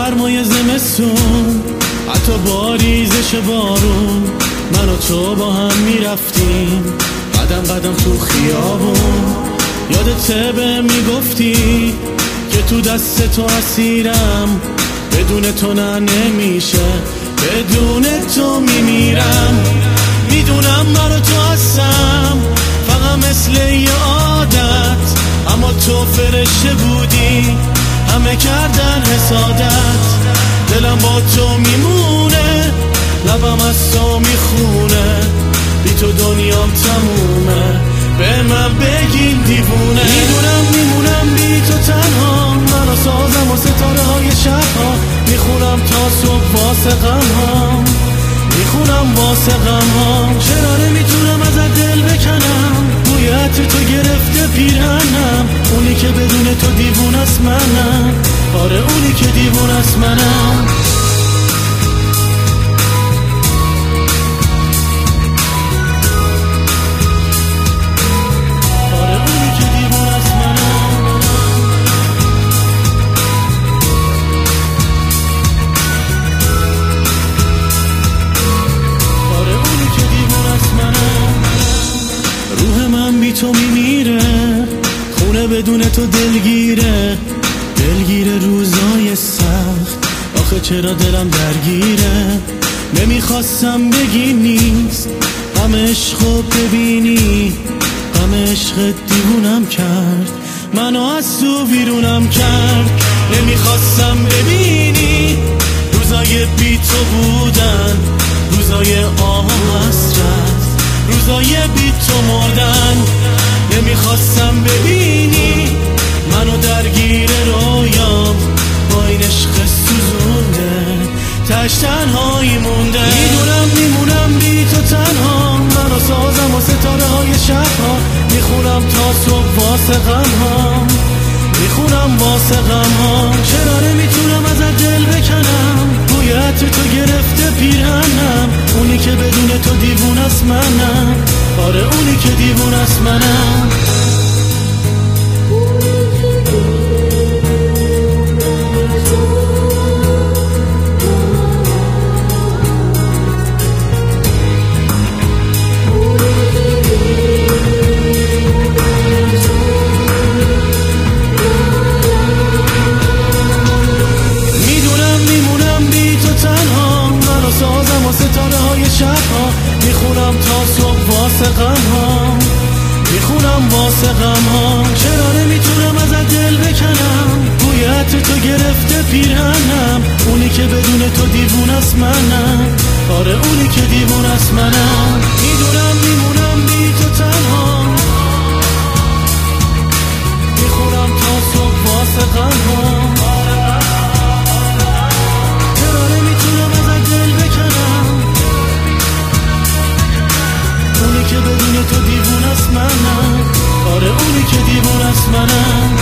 سرمای زمستون، حتی با ریزش بارون، من و تو با هم میرفتیم قدم قدم تو خیابون. یادته بهم میگفتی که تو دست تو اسیرم، بدون تو نه نمیشه، بدون تو میمیرم. میدونم من و تو هستم فقط مثل یه عادت، اما تو فرشته بودی همه کردن حسادت. دلم با تو میمونه، لبم از تو میخونه، بی تو دنیام تمومه، به من بگین دیوونه. میدونم میمونم بی تو تنها، من و سازم و ستاره های شبها، میخونم تا صبح واسه غمهام، میخونم واسه غمهام. چرا نمیتونم ازت دل بکنم، بوی عطر تو گرفته پیرهنم، اونی که بدون تو دیوونه است منم، آره اونی که دیوونه است منم. بی تو میمیره، خونه بدون تو دلگیره، دلگیره روزای سخت، آخه چرا دلم درگیره. نمیخواستم بگی نیست، غم عشقو ببینی، غم عشق دیوونم کرد، منو از تو بیرونم کرد. نمیخواستم ببینی روزای بی تو بودن، روزای آه و حسرت، روزای بی تو مردن. نمیخواستم ببینی منو درگیر رویام، با این عشق سوزونده تش تنهایی مونده. میدونم میمونم بی تو تنها، منو سازم و ستاره های شبها، میخونم تا صبح واسه غمهام، میخونم واسه غمهام. چرا نمیتونم ازت دل بکنم، بوی عطر تو گرفته پیرهنم، اونی که بدون تو دیوونه است منم، آره اونی که دیوونه است منم. سازم و ستاره های شبها، میخونم تا صبح واسه غمهام، میخونم واسه غمهام. چرا نمیتونم ازت دل بکنم، بوی عطر تو گرفته پیرهنم، اونی که بدون تو دیوونه است منم، آره اونی که دیوونه است منم. میدونم میمونم بی تو تنها، میخونم تا صبح واسه غمهام. اونی که بدون تو دیوونه است منم، آره اونی که دیوونه است منم.